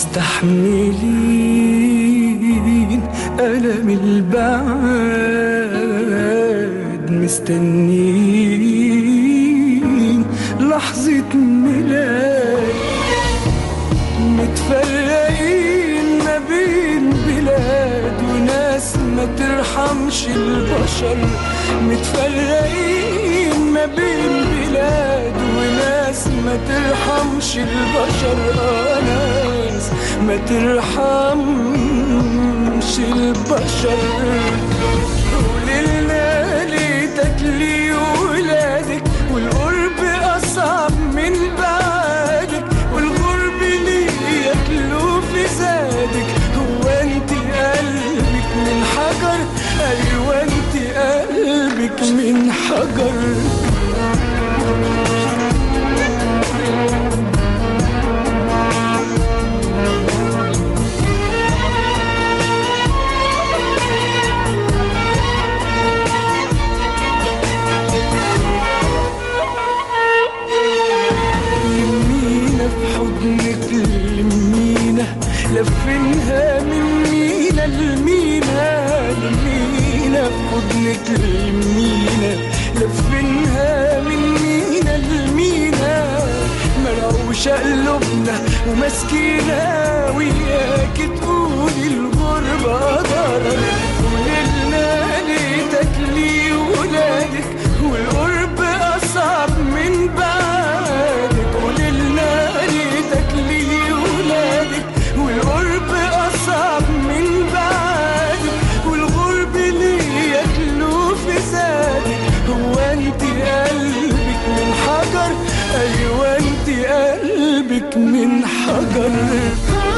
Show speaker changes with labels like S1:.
S1: مستحملين ألم البعد، مستنين لحظة ميلاد. متفرقين ما بين بلاد وناس ما ترحمش البشر، متفرقين ما بين بلاد وناس ما ترحمش البشر، ناس ما ترحمش البشر. قوليلنا ليتك لي ولادك، والقرب أصعب من بعدك، والغرب ليه ياكلوا في زادك. هو انت قلبك من حجر؟ ايوه انت قلبك من حجر. لفنها من مينا لمينا، لمينا في حضنك لمينا، لفنها من مينا لمينا. مروشة قلوبنا ومسكينة وياك تقولي الغربة قدر. قوليلنا ليتك لي ولادك، والقرب أصعب من بعدك. قوليلنا ليتك لي ولادك، والقرب أصعب من بعدك، والغرب ليه ياكلوا في زادك. هو انت قلبك من حجر؟ ايوه انت قلبك من حجر.